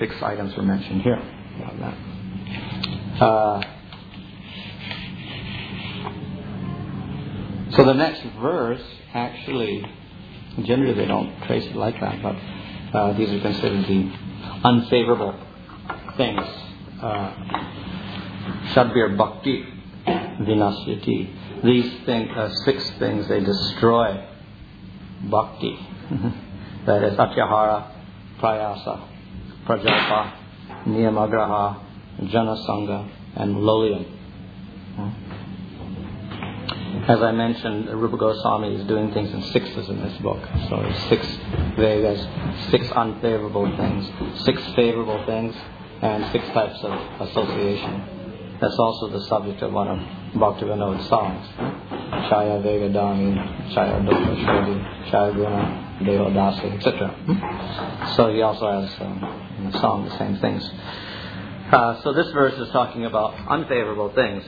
6 items were mentioned here. So the next verse, actually, generally they don't trace it like that, but these are considered the unfavorable things. Shadbir Bhakti Vinasyati. These 6 things, they destroy Bhakti. That is Atyahara, Prayasa, Prajalpa, Niyamagraha, Janasanga, and Lolium. As I mentioned, Rupa Goswami is doing things in 6s in this book. So there's 6 Vedas, 6 unfavorable things, 6 favorable things, and 6 types of association. That's also the subject of one of Bhaktivinoda's songs. Chaya Vegadami, Chaya Dukha Shodi, Chaya Guna, Devodasi, etc. So he also has in the song the same things. So this verse is talking about unfavorable things.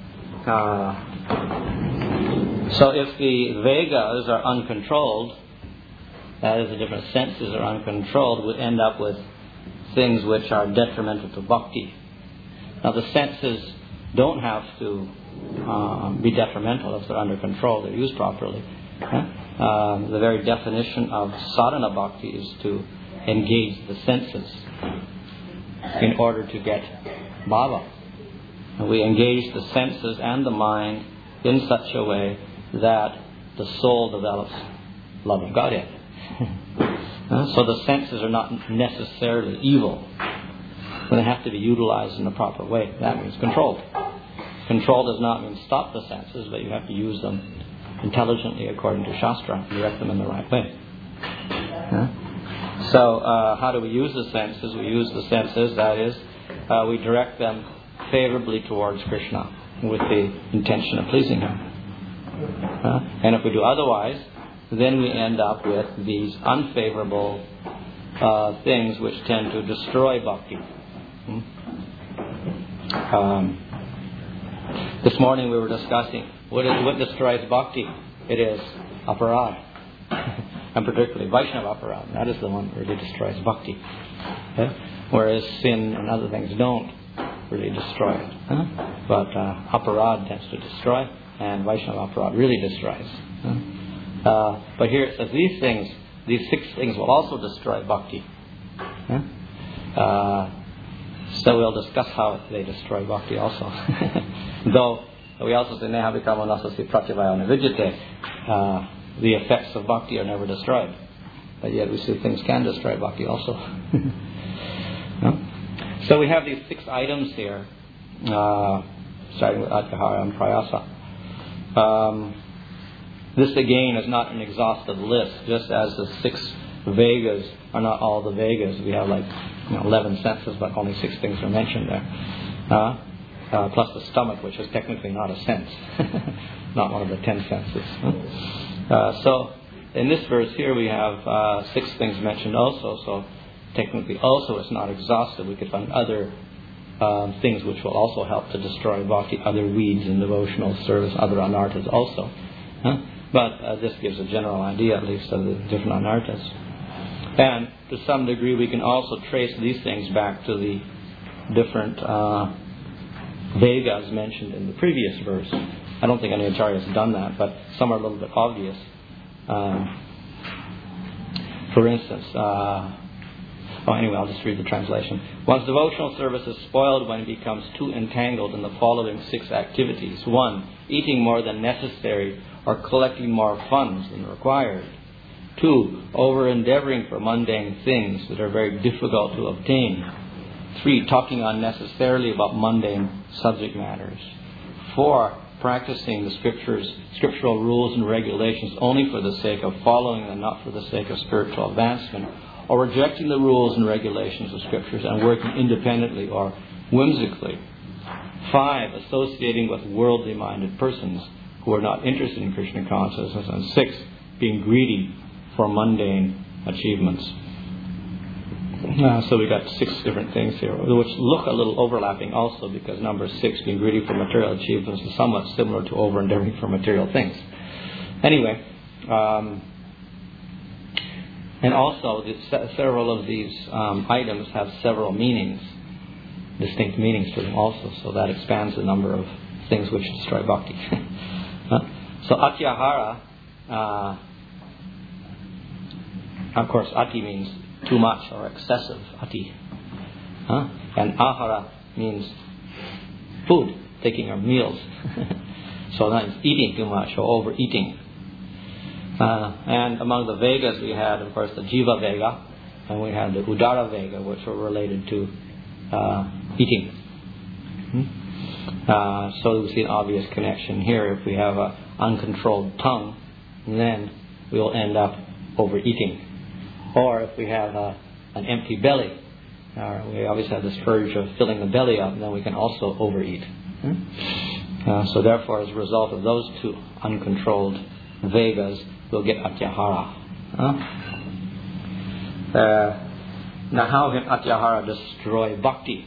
So if the Vegas are uncontrolled, that is, the different senses are uncontrolled, we end up with things which are detrimental to bhakti. Now the senses don't have to be detrimental if they're under control, they're used properly. The very definition of sadhana bhakti is to engage the senses in order to get bhava. And we engage the senses and the mind in such a way that the soul develops love of Godhead. So the senses are not necessarily evil. They have to be utilized in the proper way. That means controlled. Control does not mean stop the senses, but you have to use them intelligently according to Shastra, direct them in the right way. So how do we use the senses? We use the senses, that is, we direct them favorably towards Krishna with the intention of pleasing Him. And if we do otherwise, then we end up with these unfavorable things which tend to destroy bhakti. This morning we were discussing what destroys bhakti. It is aparad, and particularly Vaishnava aparad. That is the one that really destroys bhakti. Whereas sin and other things don't really destroy it. But aparad tends to destroy, and Vaishnava aparad really destroys. But here it says these 6 things will also destroy bhakti. So we'll discuss how they destroy bhakti also. Though we also say neha vikama nasasi pratyavaya nivijjate. The effects of bhakti are never destroyed. But yet we see things can destroy bhakti also. So we have these 6 items here, starting with Atyahara and Prayasa. This again is not an exhaustive list, just as the 6 Vegas are not all the Vegas. We have 11 senses, but only 6 things are mentioned there. Plus the stomach, which is technically not a sense, not one of the 10 senses. So in this verse here we have 6 things mentioned also. So technically also it's not exhaustive. We could find other things which will also help to destroy bhakti, other weeds in devotional service, other anarthas also. But this gives a general idea, at least, of the different anarthas. And to some degree we can also trace these things back to the different Vedas mentioned in the previous verse. I don't think any acharya has done that, but some are a little bit obvious. For instance, anyway, I'll just read the translation. One's devotional service is spoiled when it becomes too entangled in the following 6 activities. 1. Eating more than necessary or collecting more funds than required. 2. Over-endeavoring for mundane things that are very difficult to obtain. 3. Talking unnecessarily about mundane subject matters. 4. Practicing the scriptural rules and regulations only for the sake of following them, not for the sake of spiritual advancement. Or rejecting the rules and regulations of scriptures and working independently or whimsically. 5. Associating with worldly-minded persons who are not interested in Krishna consciousness. And 6. Being greedy for mundane achievements. So we got 6 different things here, which look a little overlapping also, because number 6, being greedy for material achievements, is somewhat similar to over-endeavoring for material things. Anyway, And also, several of these items have several meanings, distinct meanings to them also, so that expands the number of things which destroy bhakti. So atyahara, of course, ati means too much or excessive, ati. And ahara means food, taking our meals. So that is eating too much or overeating. And among the Vegas we had, of course, the Jiva Vega, and we had the Udara Vega, which were related to eating. So we see an obvious connection here. If we have an uncontrolled tongue, then we will end up overeating. Or if we have an empty belly, we always have this urge of filling the belly up, and then we can also overeat. So therefore, as a result of those two uncontrolled Vegas, we'll get atyahara. Now, how can atyahara destroy bhakti?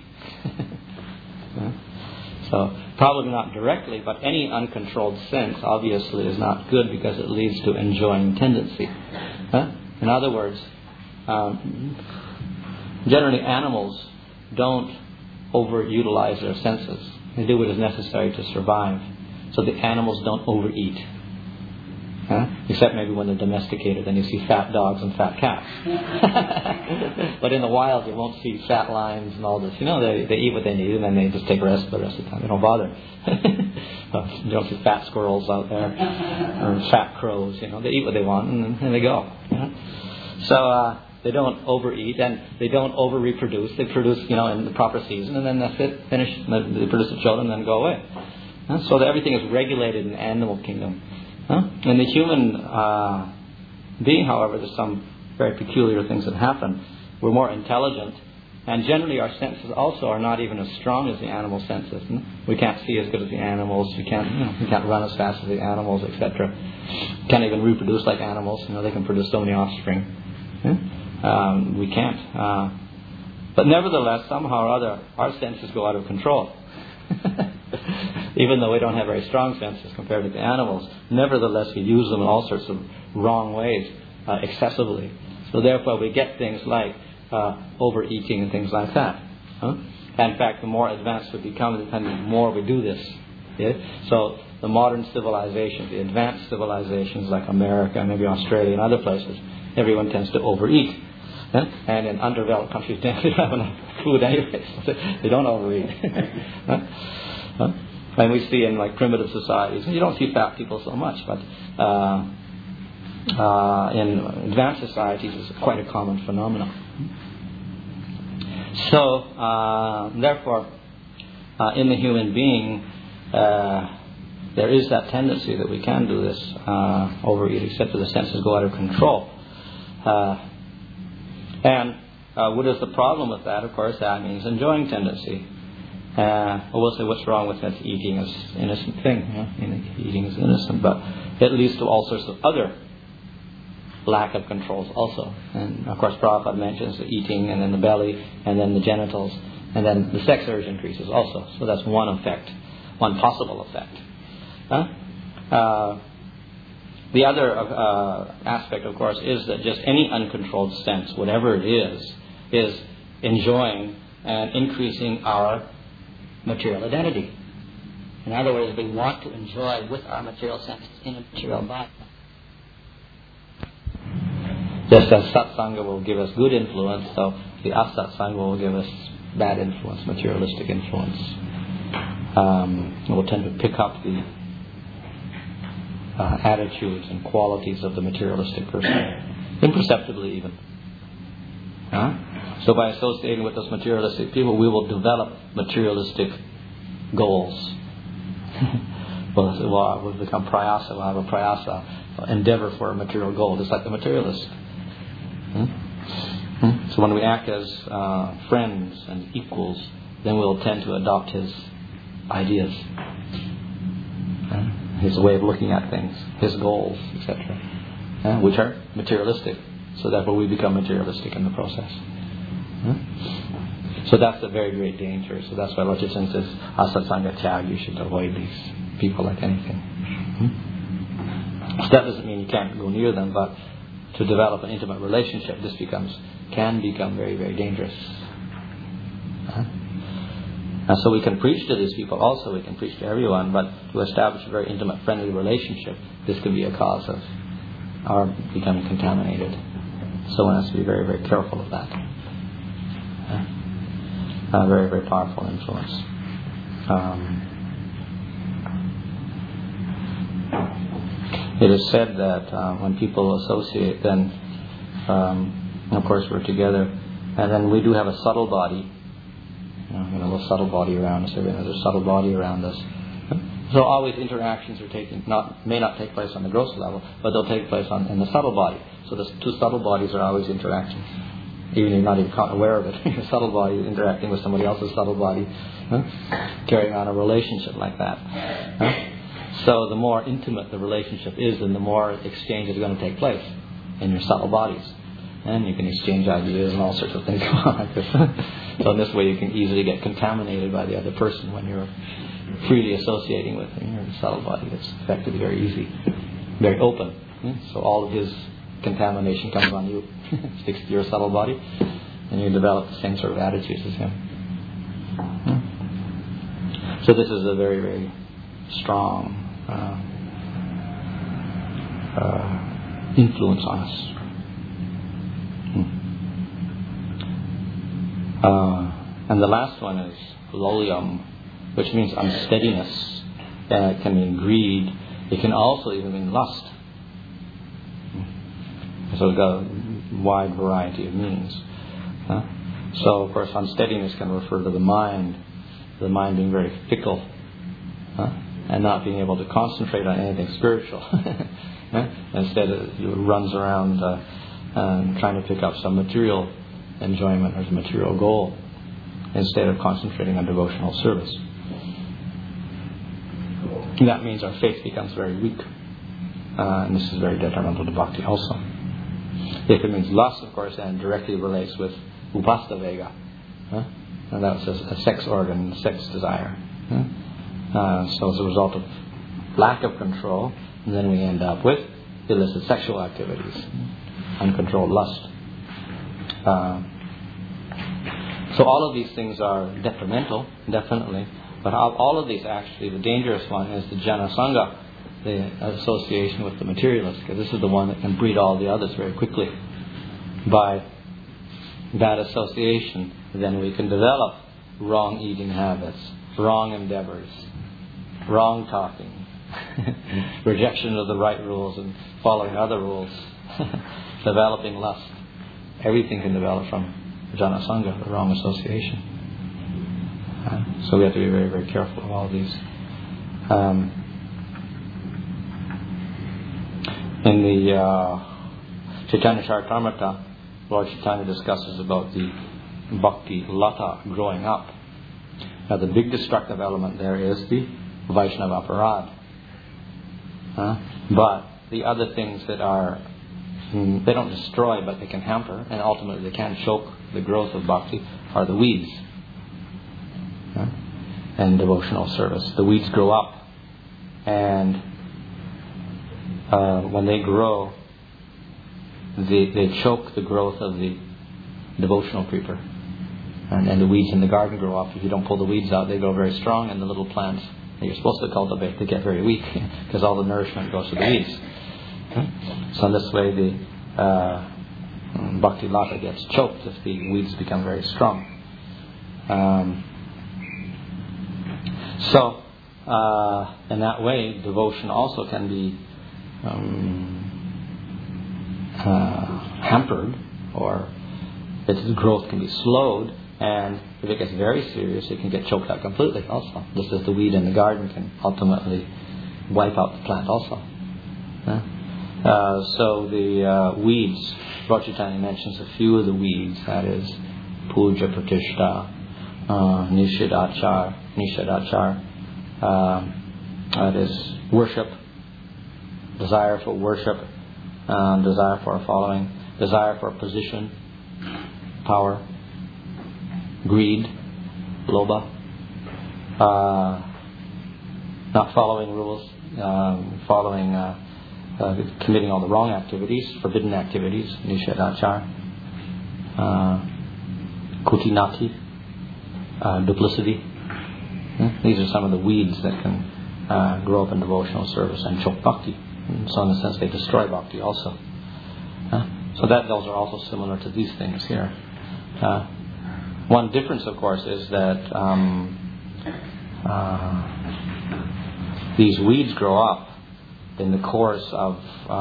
So, probably not directly, but any uncontrolled sense obviously is not good because it leads to enjoying tendency. In other words, generally animals don't overutilize their senses. They do what is necessary to survive. So the animals don't overeat. Except maybe when they're domesticated, then you see fat dogs and fat cats. But in the wild, you won't see fat lions and all this. They eat what they need and then they just take rest the rest of the time. They don't bother. You don't see fat squirrels out there or fat crows. They eat what they want and then they go. So they don't overeat and they don't over-reproduce. They produce, in the proper season, and then that's it. Finish. They produce the children and then go away. So that everything is regulated in the animal kingdom. In the human being, however, there's some very peculiar things that happen. We're more intelligent, and generally our senses also are not even as strong as the animal senses. We can't see as good as the animals. We can't run as fast as the animals, etc. Can't even reproduce like animals. They can produce so many offspring. We can't. But nevertheless, somehow or other, our senses go out of control. Even though we don't have very strong senses compared to the animals, nevertheless we use them in all sorts of wrong ways, excessively. So therefore we get things like overeating and things like that. In fact, the more advanced we become, the more we do this. So the modern civilizations, the advanced civilizations like America, maybe Australia and other places, everyone tends to overeat. And in underdeveloped countries, they don't have enough food anyway, so they don't overeat. And we see in primitive societies, you don't see fat people so much, but in advanced societies it's quite a common phenomenon. So, therefore, in the human being, there is that tendency that we can do this, overeat, except that the senses go out of control. And what is the problem with that? Of course, that means enjoying tendency. We'll say what's wrong with that? Eating is an innocent thing. Eating is innocent, but it leads to all sorts of other lack of controls also. And of course, Prabhupada mentions the eating, and then the belly, and then the genitals, and then the sex urge increases also. So that's one effect, one possible effect. The other aspect, of course, is that just any uncontrolled sense, whatever it is enjoying and increasing our material identity. In other words, we want to enjoy with our material senses in a material body. Just as satsanga will give us good influence, so the asatsanga will give us bad influence, materialistic influence. We'll tend to pick up the attitudes and qualities of the materialistic person, imperceptibly even. So by associating with those materialistic people, we will develop materialistic goals. We'll become prayasa. We'll have a prayasa, endeavor for a material goal, just like the materialist. So when we act as friends and equals, then we'll tend to adopt his ideas, his way of looking at things, his goals, etc., which are materialistic. So therefore we become materialistic in the process. So that's a very great danger. So that's why Lord Chaitanya says, asatsanga tyag, you should avoid these people like anything. So that doesn't mean you can't go near them, but to develop an intimate relationship, this can become very, very dangerous. And so we can preach to these people also, we can preach to everyone, but to establish a very intimate, friendly relationship, this can be a cause of our becoming contaminated. So one has to be very, very careful of that. Very, very powerful influence. It is said that when people associate, then, of course, we're together, and then we do have a subtle body. A little subtle body around us. Everyone has a subtle body around us. So always interactions may not take place on the gross level, but they'll take place in the subtle body. So the two subtle bodies are always interactions. Even if you're not even aware of it, your subtle body is interacting with somebody else's subtle body, carrying on a relationship like that. So the more intimate the relationship is, then the more exchange is going to take place in your subtle bodies. And you can exchange ideas and all sorts of things like this. So in this way you can easily get contaminated by the other person when you're freely associating with him. Your subtle body gets affected very easy, very open. So all of his contamination comes on you, sticks to your subtle body, and you develop the same sort of attitudes as him. So this is a very, very strong influence on us. And the last one is lolyum, which means unsteadiness. It can mean greed. It can also even mean lust. So it's got a wide variety of meanings. So, of course, unsteadiness can refer to the mind being very fickle, and not being able to concentrate on anything spiritual. Instead, it runs around trying to pick up some material enjoyment or material goal instead of concentrating on devotional service. And that means our faith becomes very weak, and this is very detrimental to bhakti also. If it means lust, of course, then directly relates with upasta vega, and that's a sex organ, sex desire. So as a result of lack of control, then we end up with illicit sexual activities, uncontrolled lust. So all of these things are detrimental, definitely. But all of these, actually, the dangerous one is the jana sangha, the association with the materialist, because this is the one that can breed all the others very quickly. By that association, then we can develop wrong eating habits, wrong endeavors, wrong talking, rejection of the right rules and following other rules, developing lust. Everything can develop from jana sangha, the wrong association. So we have to be very, very careful of all of these. In the Chaitanya Charitamrita, Lord Chaitanya discusses about the bhakti lata growing up. Now the big destructive element there is the Vaishnava aparad. But the other things that are, they don't destroy, but they can hamper, and ultimately they can choke the growth of bhakti, are the weeds. And devotional service. The weeds grow up, and when they grow, they choke the growth of the devotional creeper. And the weeds in the garden grow up. If you don't pull the weeds out, they grow very strong, and the little plants that you're supposed to cultivate, they get very weak because all the nourishment goes to the weeds. So in this way, the bhakti lata gets choked if the weeds become very strong. So, in that way, devotion also can be hampered, or its growth can be slowed, and if it gets very serious, it can get choked out completely also. Just as the weed in the garden can ultimately wipe out the plant also. So the weeds, Lord Chaitanya mentions a few of the weeds, that is puja pratishta, nishadachar, that is worship, desire for worship, desire for a following, desire for a position, power, greed, lobha, not following rules, following committing all the wrong activities, forbidden activities, nishedachar, kutinati, duplicity. These are some of the weeds that can grow up in devotional service, and chok bhakti. So in a sense they destroy bhakti also. So those are also similar to these things here. One difference, of course, is that these weeds grow up in the course of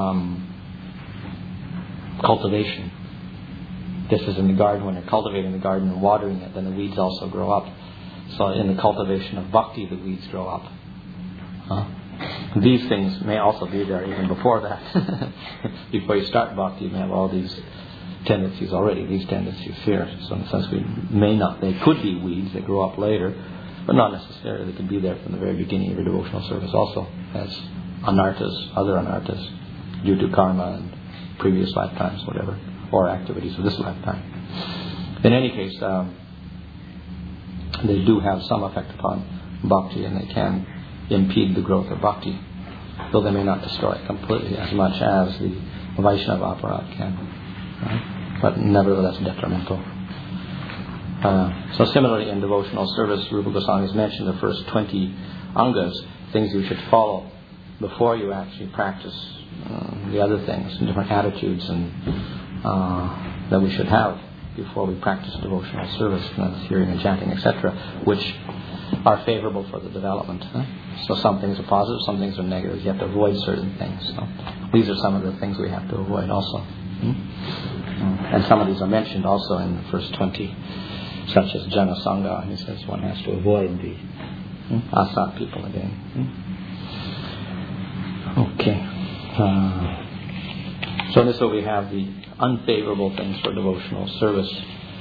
cultivation. Just as in the garden, when you're cultivating the garden and watering it, then the weeds also grow up. So in the cultivation of bhakti, the weeds grow up. These things may also be there even before that. Before you start bhakti, you may have all these tendencies already, these tendencies here. So in a sense, they could be weeds that grow up later, but not necessarily. They could be there from the very beginning of your devotional service also, as anarthas, other anarthas, due to karma and previous lifetimes, whatever, or activities of this lifetime. In any case, they do have some effect upon bhakti, and they can impede the growth of bhakti, though they may not destroy it completely as much as the Vaishnava aparat can, right? But nevertheless detrimental. So similarly in devotional service, Rupa Goswami has mentioned the first 20 angas, things you should follow before you actually practice the other things, and different attitudes and that we should have before we practice devotional service, hearing and chanting, etc., which are favorable for the development. So some things are positive, some things are negative. You have to avoid certain things. So these are some of the things we have to avoid also. And some of these are mentioned also in the first 20, such as Jana Sangha. He says one has to avoid the asat people again. Okay. So in this way we have the unfavorable things for devotional service.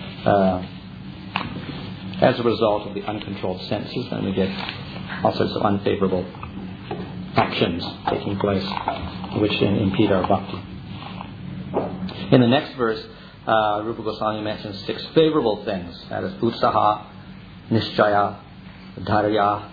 As a result of the uncontrolled senses, then we get all sorts of unfavorable actions taking place, which then impede our bhakti. In the next verse, Rupa Goswami mentions 6 favorable things. That is utsaha, nishchaya, dharya,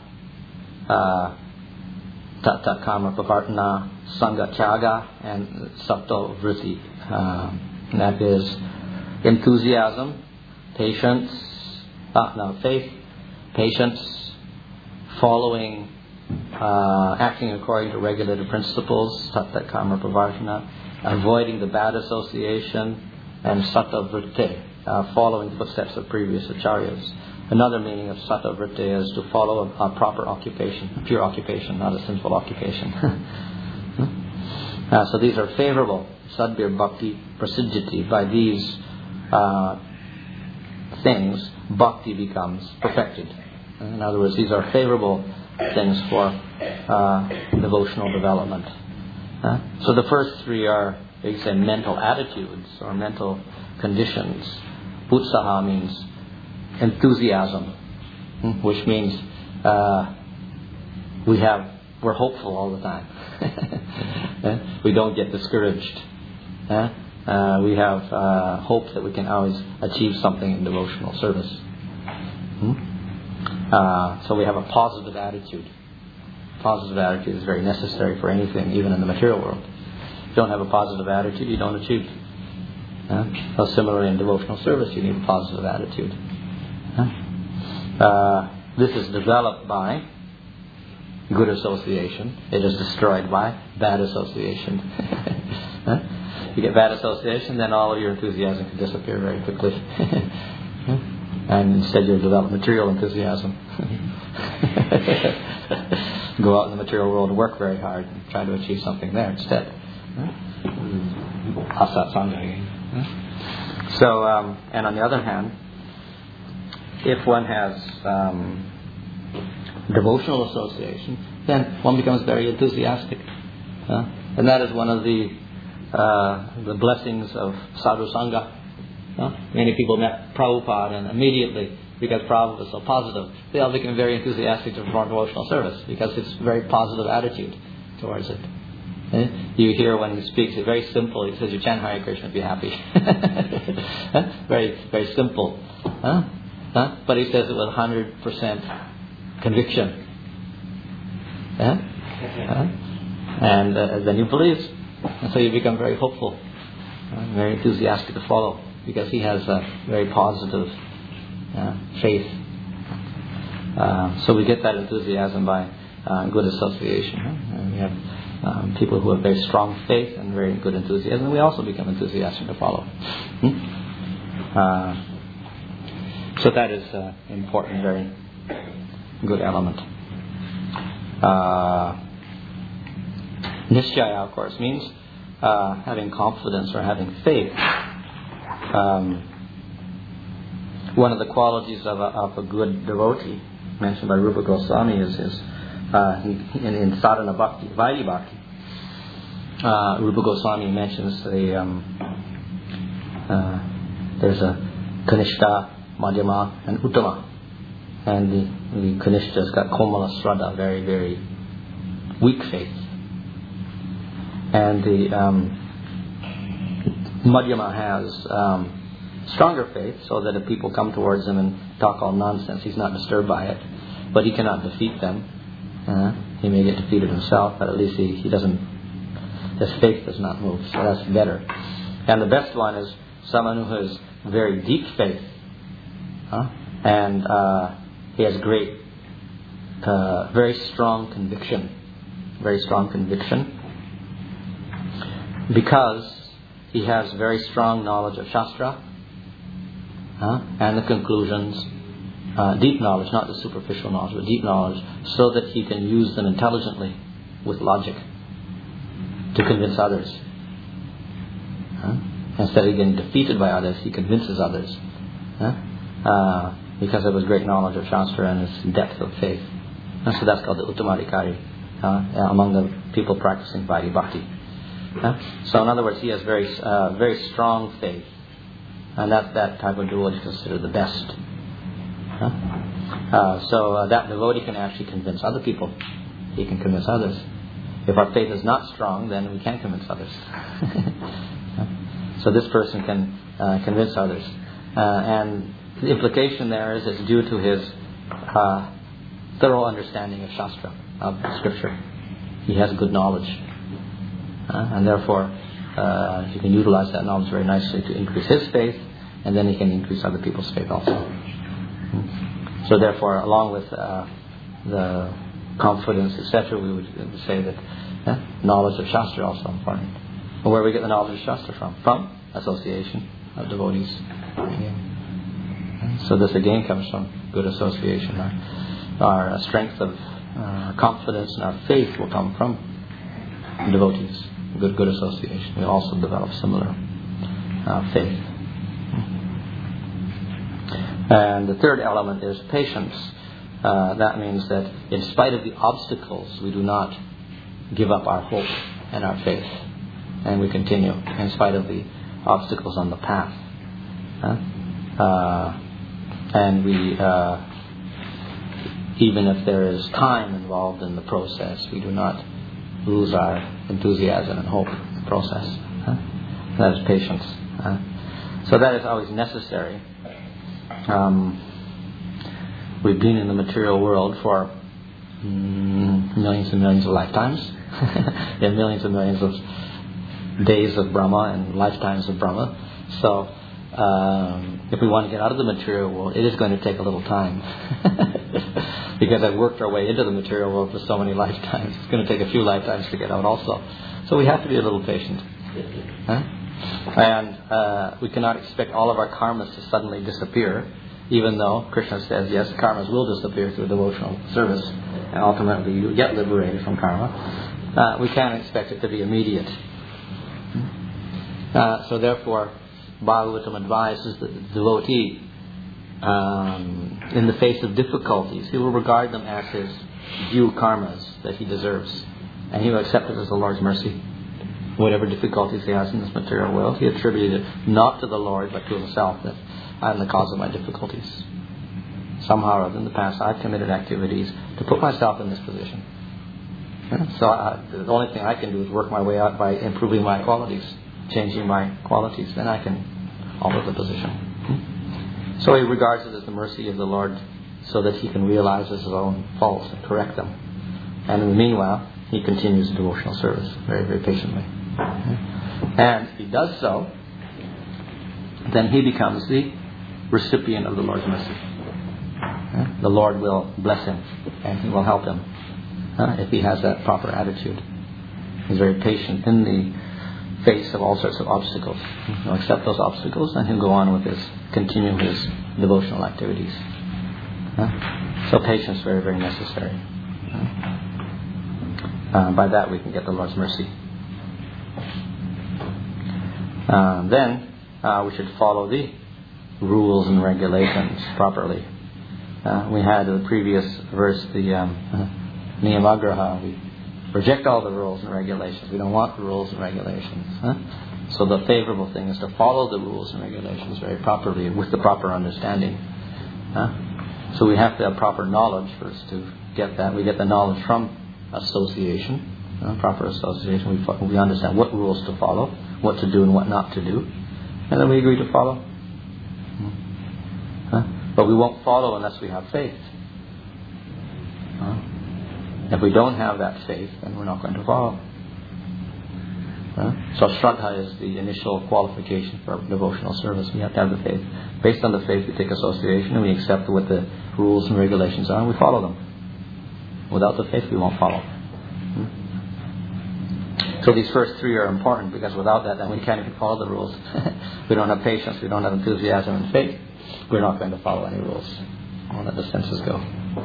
tatta kama pavartana, sangha tyaga, and sapto vritti. That is enthusiasm, patience, faith, patience, following, acting according to regulated principles, satta karma pravartana, avoiding the bad association, and satta vritti, following the footsteps of previous acharyas. Another meaning of satta vritti is to follow a proper occupation, a pure occupation, not a sinful occupation. So these are favorable. Sadbir bhakti prasiddhiti. By these things, bhakti becomes perfected. In other words, these are favorable things for devotional development. So the first 3 are, you say, mental attitudes or mental conditions. Utsaha means enthusiasm, which means we're hopeful all the time. We don't get discouraged. We have hope that we can always achieve something in devotional service. So we have a positive attitude. Positive attitude is very necessary for anything, even in the material world. If you don't have a positive attitude, you don't achieve. So similarly in devotional service, you need a positive attitude. This is developed by good association. It is destroyed by bad association. You get bad association, then all of your enthusiasm can disappear very quickly. And instead you'll develop material enthusiasm. Go out in the material world and work very hard and try to achieve something there instead. Asat Sangha again. So, and on the other hand, if one has devotional association, then one becomes very enthusiastic. And that is one of the blessings of sadhu sangha. Many people met Prabhupada, and immediately, because Prabhupada was so positive, they all became very enthusiastic to perform devotional service, because it's a very positive attitude towards it. You hear when he speaks, it's very simple. He says, you chant Hare Krishna, be happy. Very, very simple. But he says it with 100% conviction. And then you believe. And so you become very hopeful, very enthusiastic to follow, because he has a very positive faith. So we get that enthusiasm by good association. And we have people who have very strong faith and very good enthusiasm, and we also become enthusiastic to follow. So that is an important, very good element. Nishchaya, of course, means having confidence or having faith. One of the qualities of a good devotee, mentioned by Rupa Goswami, is his in Sadhana Bhakti, Vaidhi Bhakti. Rupa Goswami mentions there's a Kanishta, Madhyama, and Uttama. And the Kanishta's got Komala Sraddha, very, very weak faith. And the Madhyama has stronger faith, so that if people come towards him and talk all nonsense, he's not disturbed by it. But he cannot defeat them. He may get defeated himself, but at least he doesn't, his faith does not move. So that's better. And the best one is someone who has very deep faith. And he has great, very strong conviction. Very strong conviction. Because he has very strong knowledge of Shastra and the conclusions, deep knowledge, not the superficial knowledge, but deep knowledge, so that he can use them intelligently with logic to convince others. Instead of getting defeated by others, he convinces others because of his great knowledge of Shastra and his depth of faith. And so that's called the Uttamadhikari among the people practicing Vaidhi Bhakti. So in other words, he has very strong faith, and that type of devotee is considered the best. So that devotee can actually convince other people. He can convince others. If our faith is not strong, then we can't convince others. So this person can convince others, and the implication there is it's due to his thorough understanding of Shastra, of Scripture. He has good knowledge. And therefore, he can utilize that knowledge very nicely to increase his faith, and then he can increase other people's faith also. So therefore, along with the confidence, etc., we would say that knowledge of Shastra is also important. And where we get the knowledge of Shastra from? From association of devotees. So this again comes from good association. Our strength of confidence and our faith will come from devotees. Good association. We also develop similar faith. And the third element is patience. That means that in spite of the obstacles, we do not give up our hope and our faith, and we continue in spite of the obstacles on the path. And we, even if there is time involved in the process, we do not lose our enthusiasm and hope in the process. That is patience. So that is always necessary. We've been in the material world for millions and millions of lifetimes. And millions and millions of days of Brahma and lifetimes of Brahma. So if we want to get out of the material world, it is going to take a little time. Because I've worked our way into the material world for so many lifetimes. It's going to take a few lifetimes to get out also. So we have to be a little patient. And we cannot expect all of our karmas to suddenly disappear, even though Krishna says, yes, karmas will disappear through devotional service, and ultimately you get liberated from karma. We can't expect it to be immediate. So therefore, Bhagavatam advises the devotee, in the face of difficulties, he will regard them as his due karmas that he deserves, and he will accept it as the Lord's mercy. Whatever difficulties he has in this material world, he attributed it not to the Lord but to himself, that I am the cause of my difficulties. Somehow or other in the past I've committed activities to put myself in this position. So the only thing I can do is work my way out by improving my qualities, changing my qualities. Then I can alter the position. So he regards it as the mercy of the Lord, so that he can realize his own faults and correct them. And in the meanwhile, he continues the devotional service very, very patiently. And if he does so, then he becomes the recipient of the Lord's mercy. The Lord will bless him and he will help him if he has that proper attitude. He's very patient in the face of all sorts of obstacles. He'll accept those obstacles and he'll go on with continue his devotional activities. So patience is very, very necessary. By that we can get the Lord's mercy. Then we should follow the rules and regulations properly. We had in the previous verse the Niyamagraha. We reject all the rules and regulations. We don't want the rules and regulations. So the favorable thing is to follow the rules and regulations very properly with the proper understanding. So we have to have proper knowledge first to get that. We get the knowledge from association, proper association. We understand what rules to follow, what to do and what not to do. And then we agree to follow. But we won't follow unless we have faith. If we don't have that faith, then we're not going to follow. So Shraddha is the initial qualification for devotional service. We have to have the faith. Based on the faith, we take association and we accept what the rules and regulations are and we follow them. Without the faith, we won't follow. So these first three are important because without that, then we can't even follow the rules. We don't have patience, we don't have enthusiasm and faith. We're not going to follow any rules. I'll let the senses go.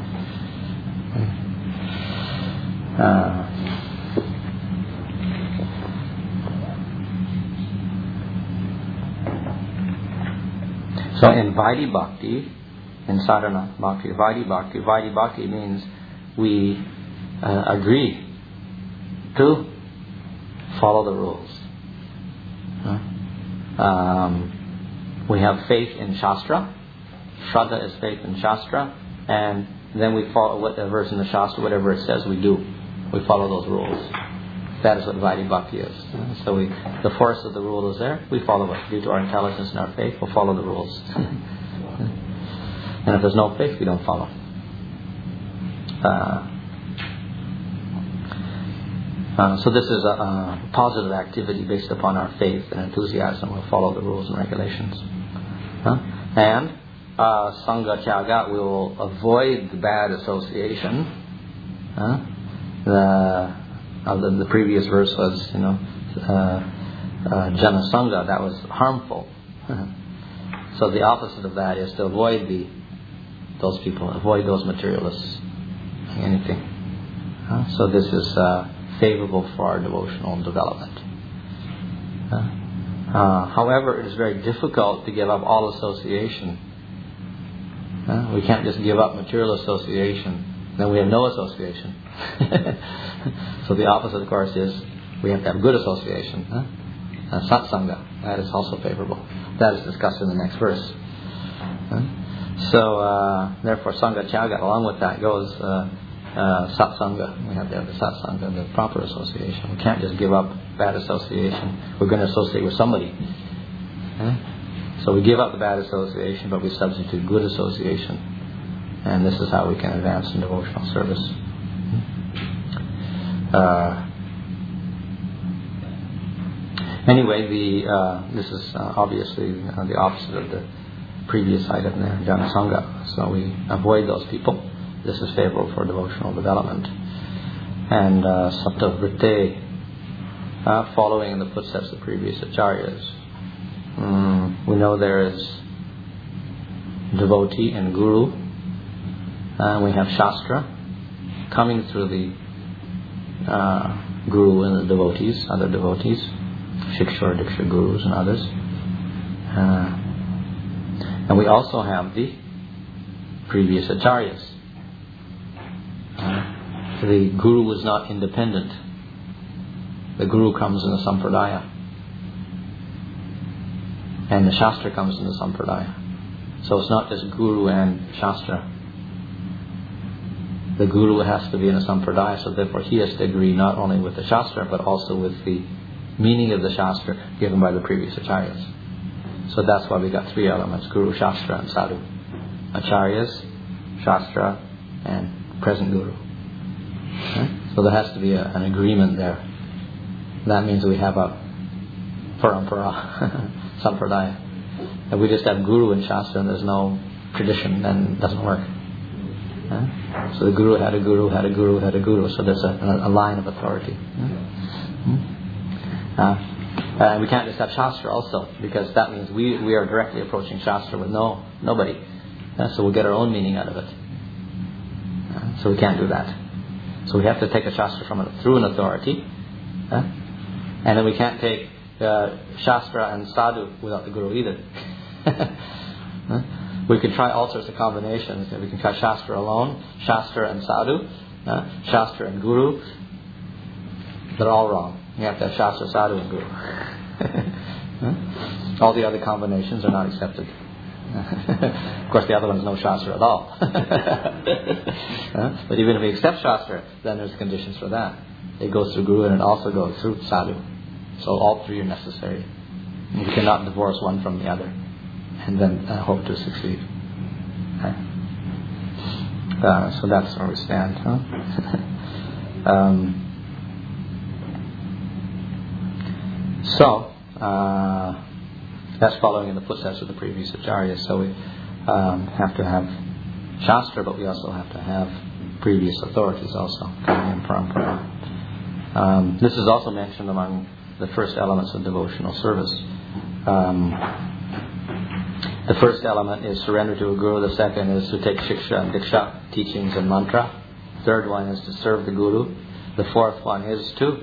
So in Vaidhi Bhakti, in Sadhana Bhakti, Vaidhi Bhakti means we agree to follow the rules. We have faith in Shastra. Shraddha is faith in Shastra. And then we follow what the verse in the Shastra, whatever it says, we do. We follow those rules. That is what Vaidhi Bhakti is. So the force of the rule is there. We follow it. Due to our intelligence and our faith, we'll follow the rules. And if there's no faith, we don't follow. So this is a positive activity based upon our faith and enthusiasm. We'll follow the rules and regulations. And Sangha Tyaga, we will avoid the bad association. The previous verse was, Jana Sangha, that was harmful. So the opposite of that is to avoid those people, avoid those materialists, anything. So this is favorable for our devotional development. However, it is very difficult to give up all association. We can't just give up material association, then we have no association. So the opposite, of course, is we have to have good association. Satsanga, that is also favorable. That is discussed in the next verse. So therefore, Sangha Tyaga, along with that goes Satsanga. We have to have the Satsanga, the proper association. We can't just give up bad association. We're going to associate with somebody. So we give up the bad association, but we substitute good association. And this is how we can advance in devotional service. Anyway, this is obviously the opposite of the previous item there, Jana Sangha. So we avoid those people. This is favorable for devotional development. And Sapta Vritte, following in the footsteps of previous acharyas. We know there is devotee and guru. And we have Shastra coming through the guru and the devotees, other devotees, Shiksha, Diksha gurus and others. And we also have the previous acharyas. The guru is not independent. The guru comes in the sampradaya. And the Shastra comes in the sampradaya. So it's not just guru and Shastra. The guru has to be in a sampradaya, so therefore he has to agree not only with the Shastra, but also with the meaning of the Shastra given by the previous acharyas. So that's why we got three elements, Guru, Shastra and Sadhu. Acharyas, Shastra, and present Guru. So there has to be an agreement there. That means we have a parampara, sampradaya. If we just have guru and shastra and there's no tradition, then it doesn't work. So the guru had a guru, had a guru, had a guru. So there's a line of authority. And we can't just have shastra also, because that means we are directly approaching shastra with nobody. So we'll get our own meaning out of it. So we can't do that. So we have to take a shastra through an authority. And then we can't take shastra and sadhu without the guru either. We can try all sorts of combinations. We can try shastra alone, shastra and sadhu, shastra and guru. They're all wrong. You have to have shastra, sadhu and guru. All the other combinations are not accepted. Of course, the other one's no shastra at all. But even if we accept shastra, then there's conditions for that. It goes through guru and it also goes through sadhu. So all three are necessary. You cannot divorce one from the other and then hope to succeed. Okay. So that's where we stand. That's following in the footsteps of the previous acharyas. So we have to have shastra, but we also have to have previous authorities also, coming in parampara. This is also mentioned among the first elements of devotional service. The first element is surrender to a guru. The second is to take shiksha and diksha, teachings and mantra. The third one is to serve the guru. The fourth one is to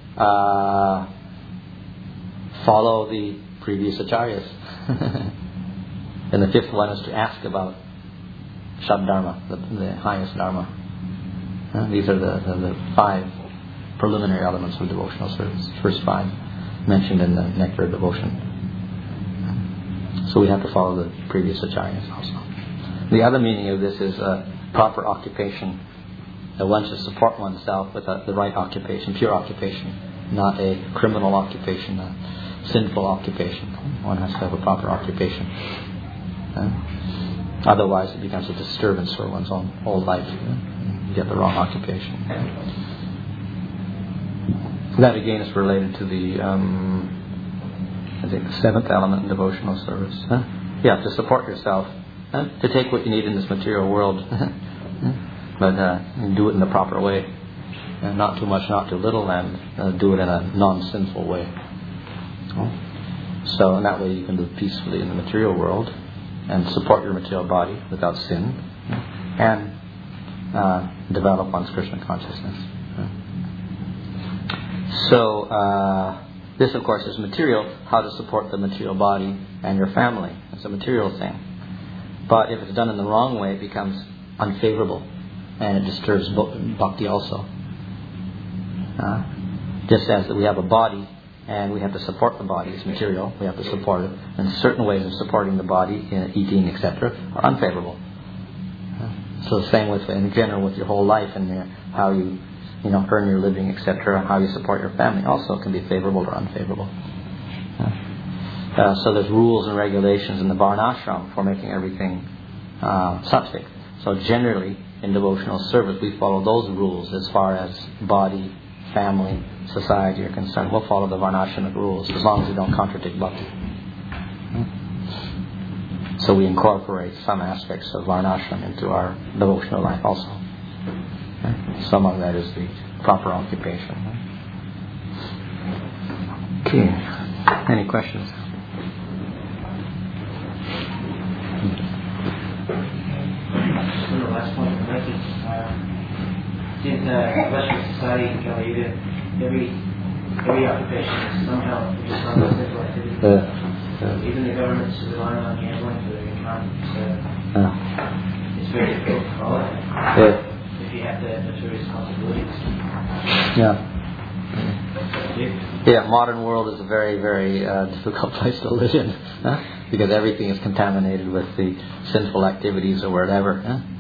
follow the previous acharyas. And the fifth one is to ask about Shad Dharma, the highest Dharma. These are the 5 preliminary elements of devotional service. First 5 mentioned in the Nectar of Devotion. So we have to follow the previous acharyas also. The other meaning of this is proper occupation. That one should support oneself with the right occupation, pure occupation, not a criminal occupation, a sinful occupation. One has to have a proper occupation. Otherwise it becomes a disturbance for one's own whole life. You get the wrong occupation. That again is related to the I think the 7th element in devotional service. You have to support yourself, to take what you need in this material world, but do it in the proper way. Not too much, not too little, and do it in a non-sinful way. So in that way you can live peacefully in the material world and support your material body without sin, and develop one's Krishna consciousness. So this, of course, is material, how to support the material body and your family. It's a material thing. But if it's done in the wrong way, it becomes unfavorable, and it disturbs bhakti also. Just as that we have a body, and we have to support the body, it's material, we have to support it, and certain ways of supporting the body, eating, etc., are unfavorable. So the same with, in general, with your whole life and how you earn your living, etc., how you support your family also can be favorable or unfavorable. So there's rules and regulations in the varnashram for making everything sattvic. So generally, in devotional service, we follow those rules as far as body, family, society are concerned. We'll follow the varnashramic rules as long as we don't contradict bhakti. So we incorporate some aspects of varnashram into our devotional life also. Some of that is the proper occupation. Okay. Any questions? On the last point of the message, in Western society in Kali, every occupation is somehow just on the simple activity. Even the government's relying on gambling for their income. It's very difficult to follow it. If you have the material responsibilities. Yeah, modern world is a very, very difficult place to live in, because everything is contaminated with the sinful activities or whatever.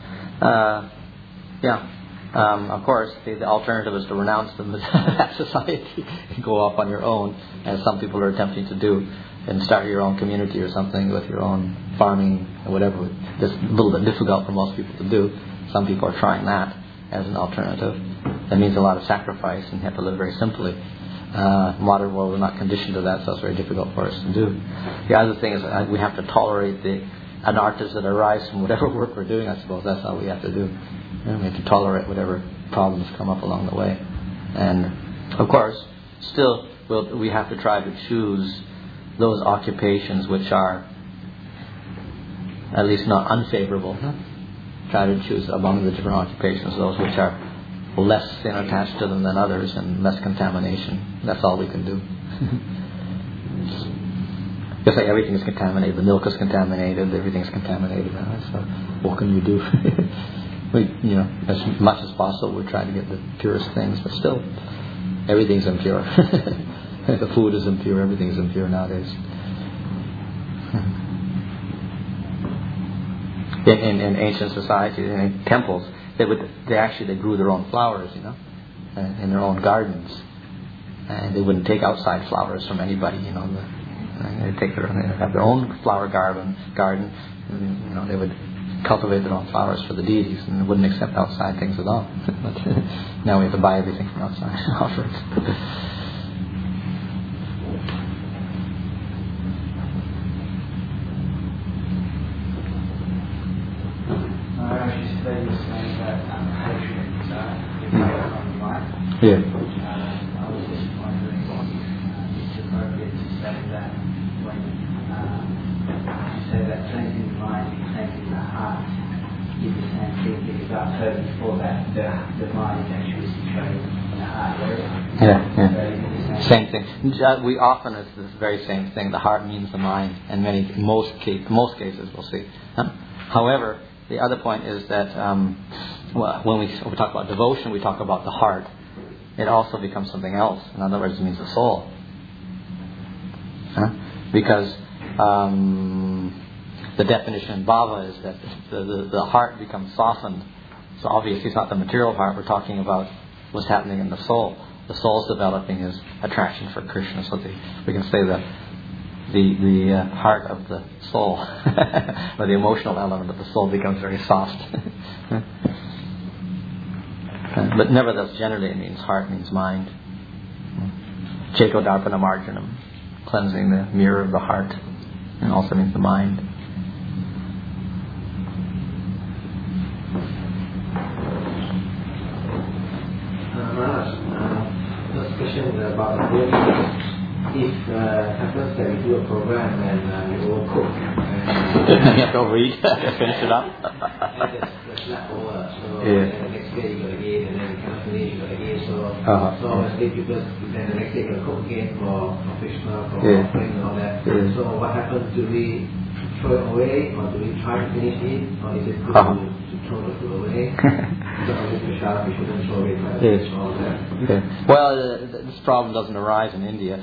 Of course, the alternative is to renounce that society and go off on your own, as some people are attempting to do, and start your own community or something with your own farming or whatever. It's a little bit difficult for most people to do. Some people are trying that as an alternative. that means a lot of sacrifice, and you have to live very simply. Modern world, we're not conditioned to that, so it's very difficult for us to do. The other thing is we have to tolerate the anarthas that arise from whatever work we're doing. I suppose that's all we have to do. We have to tolerate whatever problems come up along the way. And of course, still, we have to try to choose those occupations which are at least not unfavorable. Try to choose among the different occupations those which are less sin attached to them than others and less contamination. That's all we can do. Just like everything is contaminated. The milk is contaminated. Everything's contaminated. So what can you do? As much as possible, we try to get the purest things, but still, everything's impure. The food is impure. Everything is impure nowadays. In ancient societies, in temples, they grew their own flowers, in their own gardens, and they wouldn't take outside flowers from anybody. They have their own flower garden. And, they would cultivate their own flowers for the deities, and they wouldn't accept outside things at all. But now we have to buy everything from outside. Yeah. I was just wondering if it's appropriate to say that when you say that cleansing the mind is cleansing the heart, is the same thing that you've heard before, that the mind is actually situated in the heart area. Yeah. Same thing. We often, it's this very same thing. The heart means the mind, and most cases we'll see. However, the other point is that when we talk about devotion, we talk about the heart. It also becomes something else. In other words, it means the soul. Because the definition in Bhava is that the heart becomes softened. So obviously it's not the material heart. We're talking about what's happening in the soul. The soul's developing his attraction for Krishna. So we can say that the heart of the soul, or the emotional element of the soul, becomes very soft. But nevertheless, generally it means heart, means mind. Cheko Darpana Marjanam, cleansing the mirror of the heart, and also means the mind. First question about the food. If suppose that we do a program and we overcook, you have to overeat, finish it up. and that's left over, so then the next day you got to eat, and then you cannot finish, you got to eat. So obviously people, then the next day you got to cook again for Krishna, for offering and all that. So what happens? Do we throw it away, or do we try to finish it, or is it good to throw the food away? So we shouldn't throw it. All that. Well, this problem doesn't arise in India.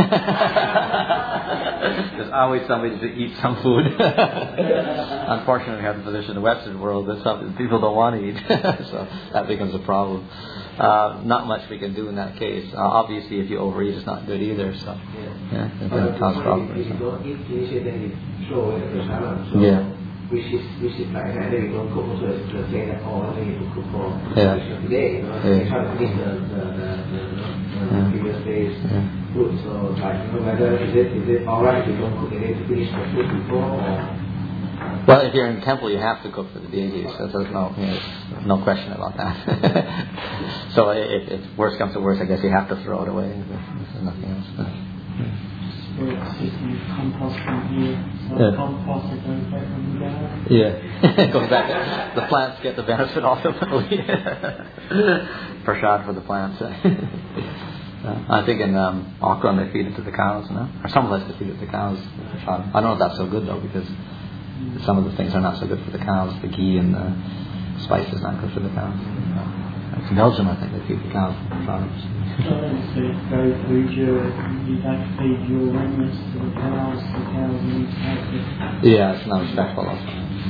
There's always somebody to eat some food. Unfortunately, we have the position in the Western world that some people don't want to eat, so that becomes a problem. Not much we can do in that case. Obviously, if you overeat, it's not good either. So, it's going to cause problems. If you don't eat, finish it, then you throw away the prasada. So which is like that. Then we don't cook also to say that I need to cook for Krishna today. So we try to finish the previous day's food. So whether is it alright if you don't cook again to finish the food before, or? Well, if you're in the temple, you have to cook for the deities. So there's no question about that. So if worse comes to worse, I guess you have to throw it away. There's nothing else. System of composting here, so compost it goes back on the ground. It goes back. The plants get the benefit ultimately. Prasad for the plants. I think in Auckland they feed it to the cows, or some place they feed it to the cows. I don't know if that's so good though, because some of the things are not so good for the cows. The ghee and the spice is not good for the cows. In Belgium, I think they feed the cows products. So it's very food, you don't feed your remnants to the cows need to have it. Yeah, it's not respectful also.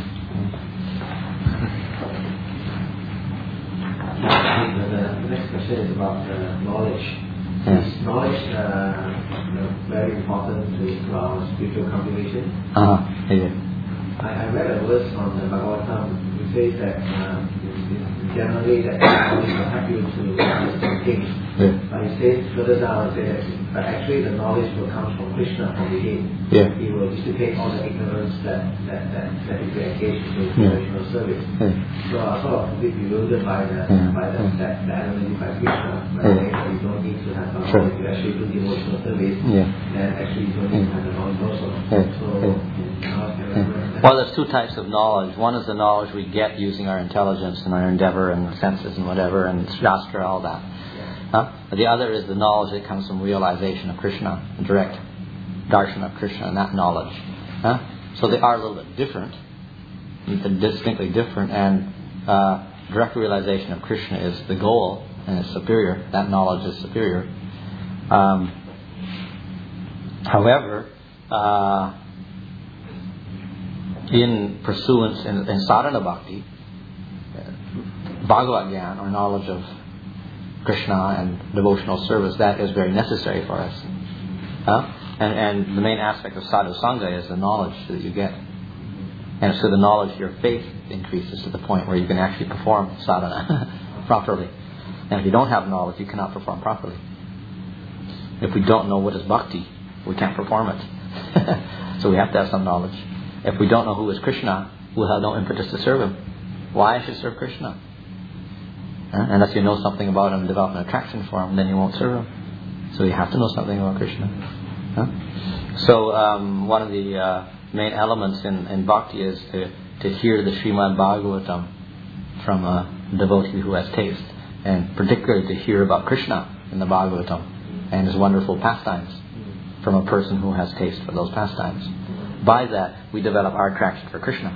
The next question is about knowledge. Is knowledge very important to our spiritual cultivation? I read a verse on the Bhagavatam which says that in generally that knowledge will help you to understand things. Yeah. But he says further down, but actually the knowledge will come from Krishna from within. Yeah. He will dissipate all the ignorance that if you engage in devotional service. So I sort of a bit bewildered by that analogy by Krishna. By saying that you don't need to have the knowledge to actually do devotional service. Then actually you don't need to have the knowledge also. Well, there's two types of knowledge. One is the knowledge we get using our intelligence and our endeavor and the senses and whatever, and Shastra, all that. The other is the knowledge that comes from realization of Krishna, direct darshan of Krishna, and that knowledge. So they are a little bit different, distinctly different, and direct realization of Krishna is the goal, and it's superior. That knowledge is superior. However, in pursuance in sadhana bhakti, Bhagavad Gyan, or knowledge of Krishna and devotional service, that is very necessary for us. And the main aspect of sadhu sangha is the knowledge that you get. And so the knowledge, your faith increases to the point where you can actually perform sadhana properly. And if you don't have knowledge, you cannot perform properly. If we don't know what is bhakti, we can't perform it. So we have to have some knowledge. If we don't know who is Krishna, we'll have no impetus to serve him. Why I should serve Krishna? Unless you know something about him and develop an attraction for him, then you won't serve him. So you have to know something about Krishna. So one of the main elements in bhakti is to hear the Srimad Bhagavatam from a devotee who has taste, and particularly to hear about Krishna in the Bhagavatam and his wonderful pastimes from a person who has taste for those pastimes. By that, we develop our attraction for Krishna.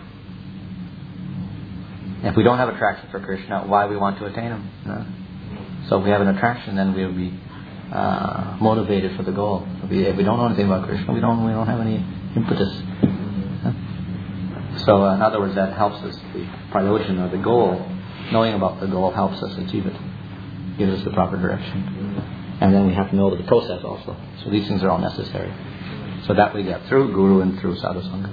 If we don't have attraction for Krishna, why we want to attain him? So if we have an attraction, then we'll be motivated for the goal. If we don't know anything about Krishna, we don't have any impetus. So in other words, that helps us, the prayojan, or the goal, knowing about the goal helps us achieve it, gives us the proper direction. And then we have to know the process also. So these things are all necessary. So that we get through Guru and through Sadhu Sangha.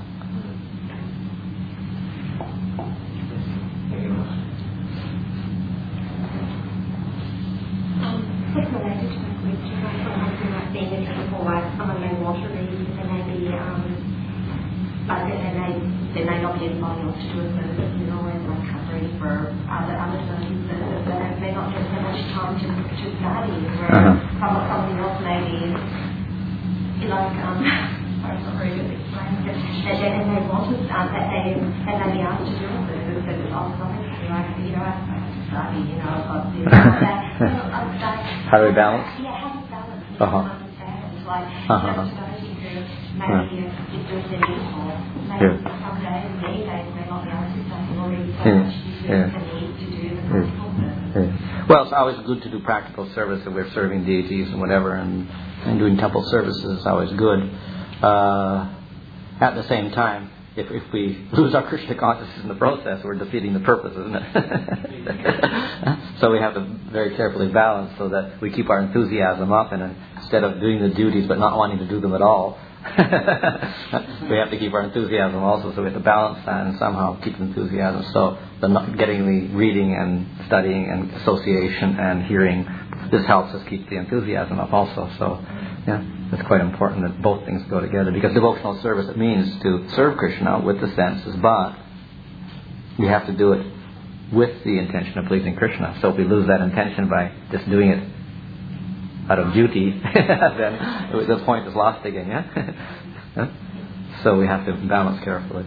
They may not be involved to do a service, you know, and like covering for other services, but they may not get so much time to study, where somebody else maybe, like, sorry, it's not very good to explain, but they may want to, they may be asked to do a service, but it's also something like, you know, I have to study, you know, I've got this, How do we balance? Yeah, how do we balance? Understand, it's like, you know, to those who maybe is doing their useful, maybe some days, many days may not be able to study or read so much, you need to do the practical. Well, it's always good to do practical service if we're serving deities and whatever, and doing temple services is always good. At the same time, if we lose our Krishna consciousness in the process, we're defeating the purpose, isn't it? So we have to very carefully balance so that we keep our enthusiasm up, and instead of doing the duties but not wanting to do them at all, we have to keep our enthusiasm also. So we have to balance that and somehow keep enthusiasm. So getting the reading and studying and association and hearing, this helps us keep the enthusiasm up also. So yeah, it's quite important that both things go together, because devotional service, it means to serve Krishna with the senses, but we have to do it with the intention of pleasing Krishna. So if we lose that intention by just doing it out of duty, then the point is lost again, yeah? So we have to balance carefully.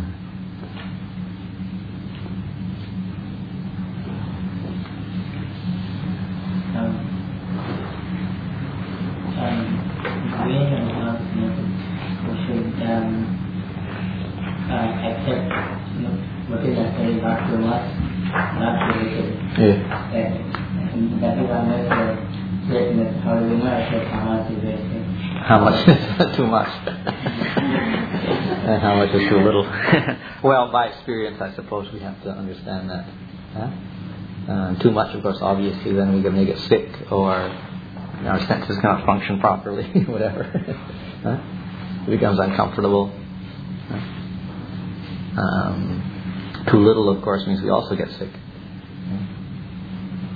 Accept what is actually not too much, not too little. And that is another statement. How do you know how much is wasted? How much is too much? And how much is too little? Well, by experience, I suppose we have to understand that. Too much, of course, obviously, then we may get sick, or our senses cannot function properly, whatever. It becomes uncomfortable. Too little, of course, means we also get sick.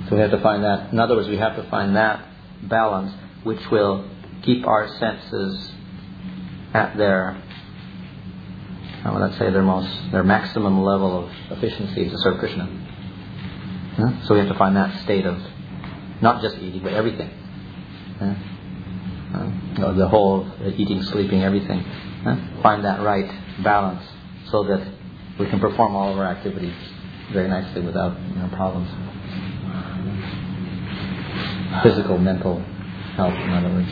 So we have to find that. In other words, we have to find that balance which will keep our senses at their, let's say, their maximum level of efficiency to serve Krishna. So we have to find that state of not just eating, but everything. The whole eating, sleeping, everything. Find that right balance so that we can perform all of our activities very nicely without problems. Physical, mental health, in other words.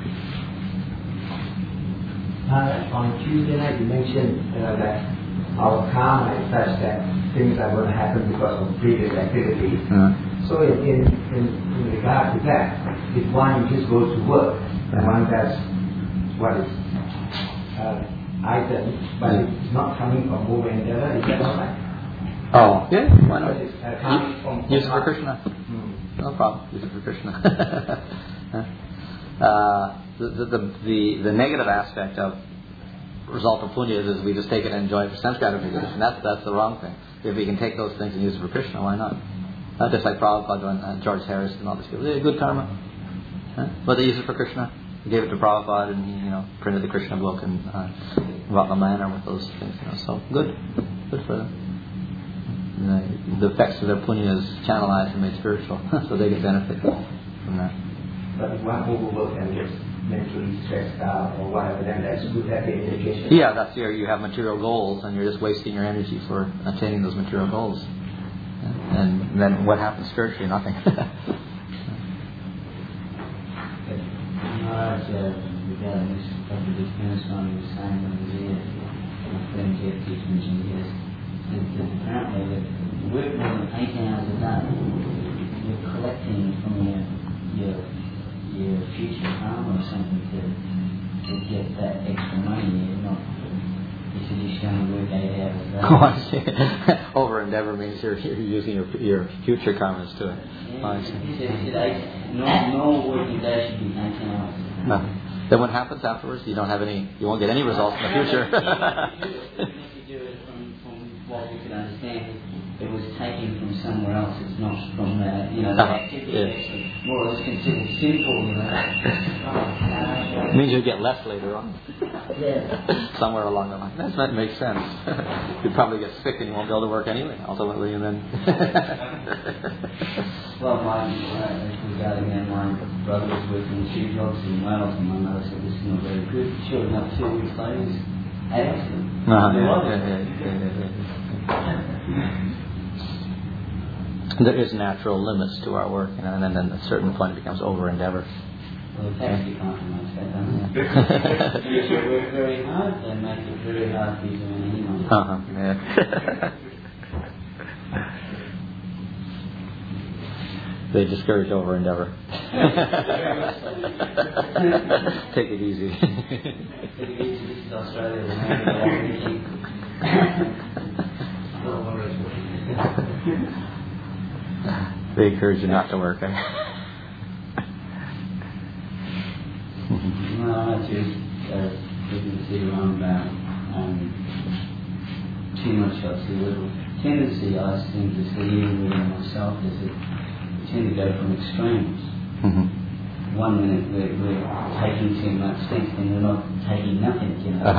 On Tuesday night, you mentioned that our karma is such that things are going to happen because of previous activities. So in regard to that, if one just goes to work, and one does what is item, but it's not coming from over endeavor, is that all right? Oh, yeah, why not? Use it for Krishna. No problem, use it for Krishna. The negative aspect of result of punya is we just take it and enjoy it for sense gratification. That's the wrong thing. If we can take those things and use it for Krishna, why not? Just like Prabhupada and George Harris and all these people. They good karma. But they use it for Krishna. He gave it to Prabhupada and he printed the Krishna book and Ratnamana with those things. So good for them. The effects of their punya is channelized and made spiritual, so they get benefit from that. But if one overworks and gets mentally stressed out or whatever, then that's good at the education. Yeah, that's you have material goals and you're just wasting your energy for attaining those material goals. And then what happens spiritually? Nothing. Regarding this couple of things on the same when he was here, my friend Jeff keeps mentioning this. Apparently, that work more than 8 hours a day, you're collecting from your future karma or something to get that extra money. You're not. He said you're going to work 8 hours a day. Oh, I see. Over endeavor means you're using your future karmas to it. Yeah, oh, he said normal working day should be 8 hours. No. Then what happens afterwards? You won't get any results in the future. If you do it from what we could understand, it was taken from somewhere else. It's not from the activity. It's more or less considered simple. It means you'll get less later on. Yeah. Somewhere along the line. That makes sense. You'd probably get sick and you won't be able to work anyway, ultimately, and then... Well, my brother was working in shoe jobs in Wales, and my mother said this is not very good. Sure enough, 2 weeks later, he's had accident. There is natural limits to our work, and then at a certain point it becomes over endeavor. Well, the taxi can't much that, don't they? If you work very hard, they make it very hard for you to earn any money. They discourage over endeavor. Take it easy. Take it easy. This is Australia. They encourage you not to work. No, I just looking to see around about too much or too little. Tendency, I seem to see even within myself, is that we tend to go from extremes. 1 minute we're taking too much, next thing we're not taking nothing.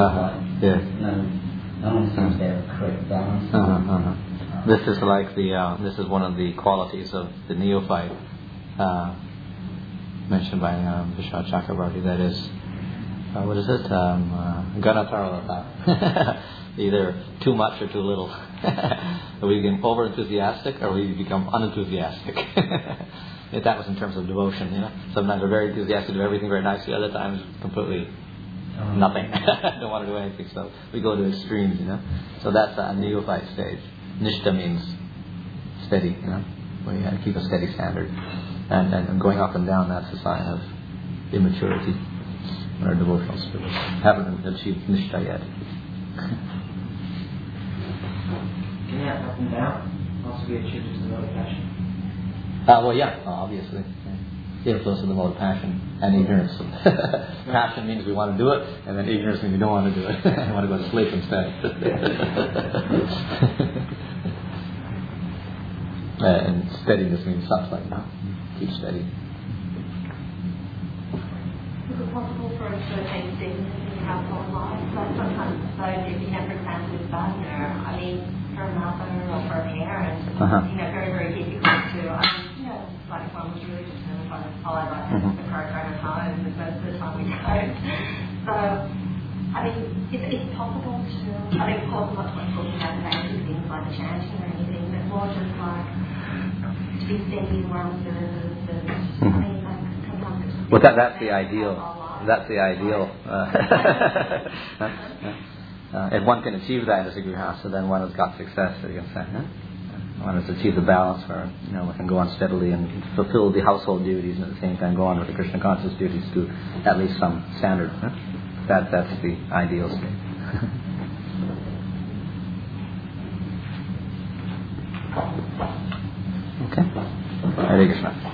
No one seems to have a correct balance. This is like this is one of the qualities of the neophyte mentioned by Vishal Chakravarti. That is, what is it? Ganataralata. Either too much or too little. We become over enthusiastic or we become unenthusiastic. That was in terms of devotion. Sometimes we're very enthusiastic, do everything very nicely. Other times completely nothing. Don't want to do anything. So we go to extremes. So that's a neophyte stage. Nishta means steady, where you keep a steady standard. And going up and down, that's a sign of immaturity in our devotional service. Haven't achieved Nishta yet. Can you up and down also be attributed to the mode of passion? Obviously. Influence of the mode of passion and ignorance. Passion means we want to do it, and then ignorance means we don't want to do it. We want to go to sleep instead. And steadiness means sattva, no? Keep steady. Is it possible for us to attain steadiness in your household life? Like sometimes so deep, for example, with partner, I mean, for a mother or for a parent, very, very difficult to, like if one was really determined trying to follow like the program at home, but most of the time we don't. So, I mean, it's possible to, I mean, of course, I'm not talking about basic things like the chanting or anything, but more just like to be steady in one's nerves and, I mean, like sometimes it's well, that's the ideal. That's the ideal. If one can achieve that as a grihastha, then one has got success, as you can say. One has achieved the balance where one can go on steadily and fulfill the household duties and at the same time go on with the Krishna conscious duties to at least some standard. That's the ideal state. Okay. Hare Krishna.